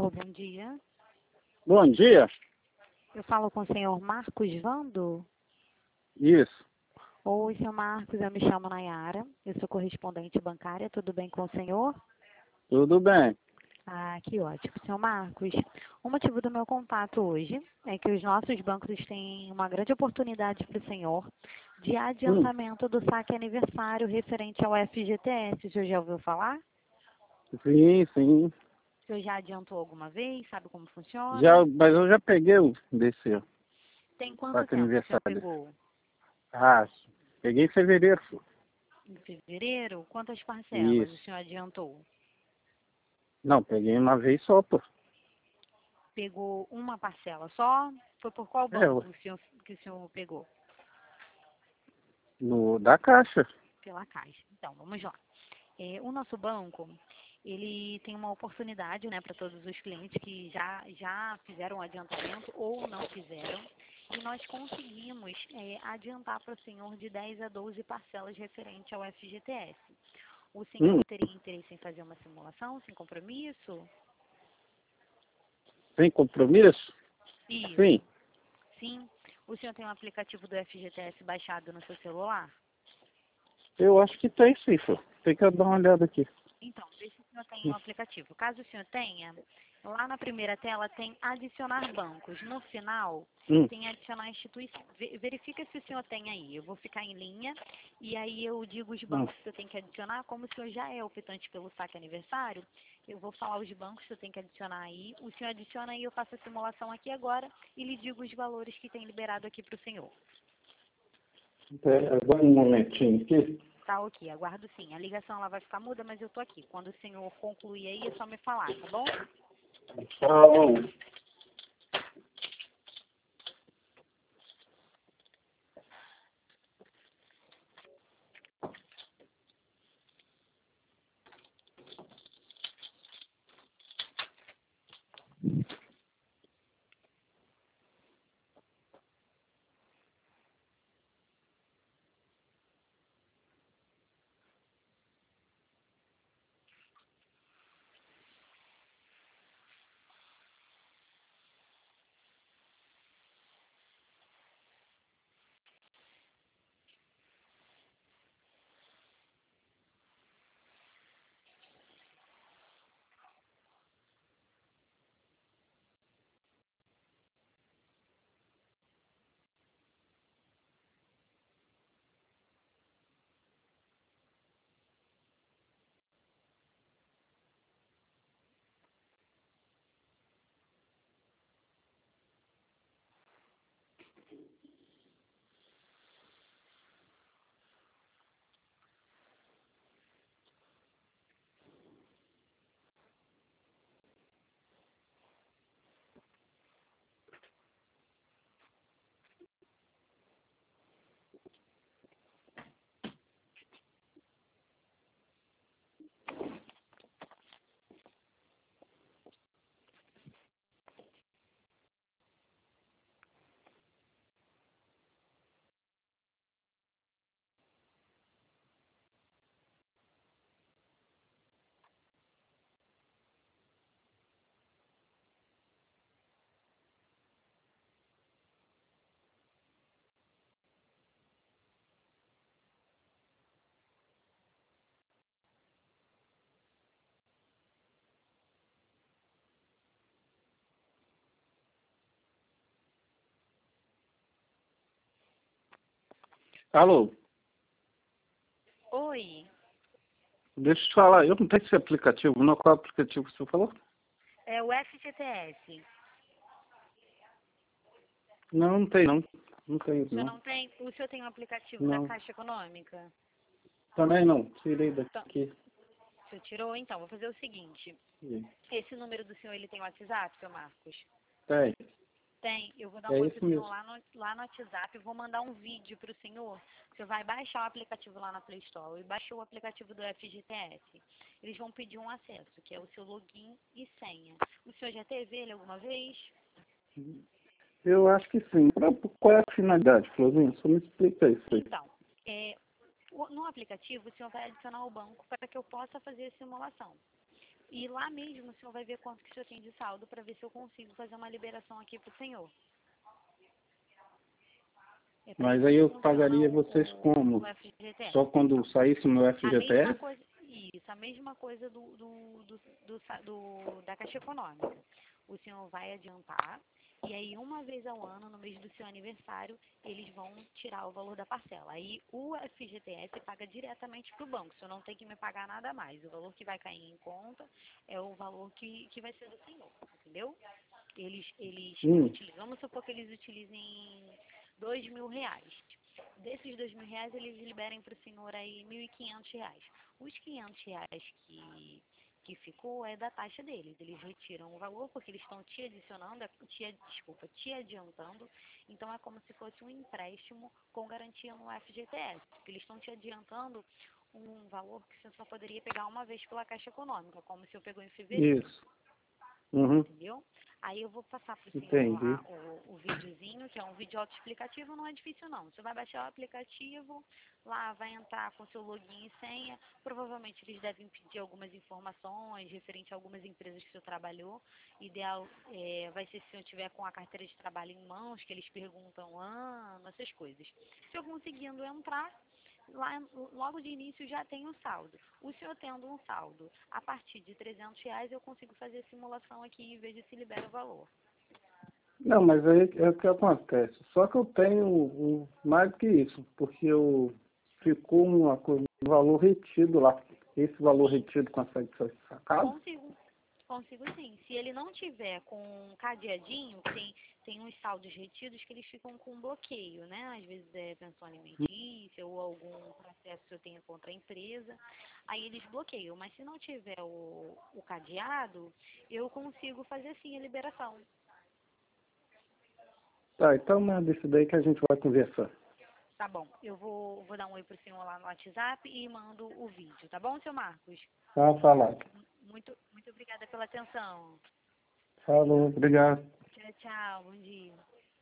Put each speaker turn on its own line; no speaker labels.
Alô, bom dia.
Bom dia.
Eu falo com o senhor Marcos Vando?
Isso.
Oi, senhor Marcos, eu me chamo Nayara, eu sou correspondente bancária, tudo bem com o senhor?
Tudo bem.
Ah, que ótimo. Senhor Marcos, o motivo do meu contato hoje é que os nossos bancos têm uma grande oportunidade para o senhor de adiantamento do saque aniversário referente ao FGTS. O senhor já ouviu falar?
Sim, sim.
O senhor já adiantou alguma vez? Sabe como funciona?
Mas eu já peguei o desse
Tem quanto
saque
tempo o senhor
aniversário.
pegou?
Ah, peguei em fevereiro.
Em fevereiro? Quantas parcelas o
Isso.
senhor adiantou?
Não, peguei uma vez só, pô.
Pegou uma parcela só? Foi por qual
É,
banco que o senhor pegou?
da Caixa.
Pela Caixa. Então, vamos lá. O nosso banco, ele tem uma oportunidade, né, para todos os clientes que já fizeram o adiantamento ou não fizeram. E nós conseguimos adiantar para o senhor de 10 a 12 parcelas referente ao FGTS. O senhor teria interesse em fazer uma simulação sem compromisso?
Sem compromisso?
Isso.
Sim.
Sim. O senhor tem um aplicativo do FGTS baixado no seu celular?
Eu acho que tem sim, pô. Tem que dar uma olhada aqui.
Então, vê se o senhor tem um aplicativo. Caso o senhor tenha, lá na primeira tela tem adicionar bancos. No final, tem adicionar instituição. Verifica se o senhor tem aí. Eu vou ficar em linha e aí eu digo os bancos que eu tenho que adicionar. Como o senhor já é optante pelo saque aniversário, eu vou falar os bancos que eu tenho que adicionar aí. O senhor adiciona aí, eu faço a simulação aqui agora e lhe digo os valores que tem liberado aqui para o senhor.
Agora um momentinho aqui.
Tá ok, aguardo sim. A ligação ela vai ficar muda, mas eu tô aqui. Quando o senhor concluir aí, é só me falar, tá bom?
Tá bom. Alô,
Oi,
deixa eu te falar. Eu não tenho esse aplicativo, não. Qual aplicativo que você falou?
é o FGTS.
Não, não tem não. Não tenho
O senhor
não.
não tem? O senhor tem um aplicativo da
Não.
Caixa Econômica?
Também não. Tirei
Então,
daqui.
o senhor tirou? Então, vou fazer o seguinte.
Sim.
Esse número do senhor, ele tem WhatsApp, seu Marcos?
Tem.
Tem. Eu vou dar um
É
oi
isso
pro senhor
mesmo.
lá no WhatsApp. Eu vou mandar um vídeo pro senhor. Você vai baixar o aplicativo lá na Play Store. E baixou o aplicativo do FGTS. Eles vão pedir um acesso, que é o seu login e senha. O senhor já teve ele alguma vez?
Eu acho que sim. Qual é a finalidade, Florzinho? Só me explica isso aí.
Então, no aplicativo, o senhor vai adicionar o banco para que eu possa fazer a simulação. E lá mesmo o senhor vai ver quanto que o senhor tem de saldo para ver se eu consigo fazer uma liberação aqui para o senhor.
Mas aí eu pagaria vocês como?
O FGTS.
Só quando saísse no
A mesma
FGTS?
coisa, isso, a mesma coisa da Caixa Econômica. O senhor vai adiantar e aí uma vez ao ano, no mês do seu aniversário, eles vão tirar o valor da parcela. Aí o FGTS paga diretamente para o banco, o senhor não tem que me pagar nada mais. O valor que vai cair em conta é o valor que vai ser do senhor, entendeu? Eles utilizam, vamos supor que eles utilizem R$ 2.000. Desses R$ 2.000, eles liberem para o senhor aí R$ 1.500. Os R$ 500 que ficou é da taxa deles. Eles retiram o valor porque eles estão te adicionando, te adiantando. Então é como se fosse um empréstimo com garantia no FGTS. Porque eles estão te adiantando um valor que você só poderia pegar uma vez pela Caixa Econômica, como se eu pegou em fevereiro.
Isso. Uhum.
Entendeu? Aí eu vou passar para o senhor lá o videozinho, que é um vídeo autoexplicativo, não é difícil não. Você vai baixar o aplicativo, lá vai entrar com seu login e senha. Provavelmente eles devem pedir algumas informações referente a algumas empresas que o senhor trabalhou. Ideal vai ser se o senhor tiver com a carteira de trabalho em mãos, que eles perguntam ano, essas coisas. Se eu conseguindo entrar, lá, logo de início já tem um saldo. O senhor tendo um saldo a partir de R$ 300, eu consigo fazer a simulação aqui e vejo se libera o valor.
Não, mas aí é o que acontece. Só que eu tenho mais do que isso, porque ficou um valor retido lá. Esse valor retido consegue ser sacado?
Consigo sim. Se ele não tiver com um cadeadinho, tem uns saldos retidos que eles ficam com bloqueio, né? Às vezes é pensão alimentícia ou algum processo que eu tenha contra a empresa. Aí eles bloqueiam. Mas se não tiver o cadeado, eu consigo fazer sim a liberação.
Tá, então manda isso daí que a gente vai conversar.
Tá bom. Eu vou dar um oi pro senhor lá no WhatsApp e mando o vídeo. Tá bom, seu Marcos?
Tá falado.
Muito obrigada pela atenção.
Falou, obrigado.
Tchau, tchau. Bom dia.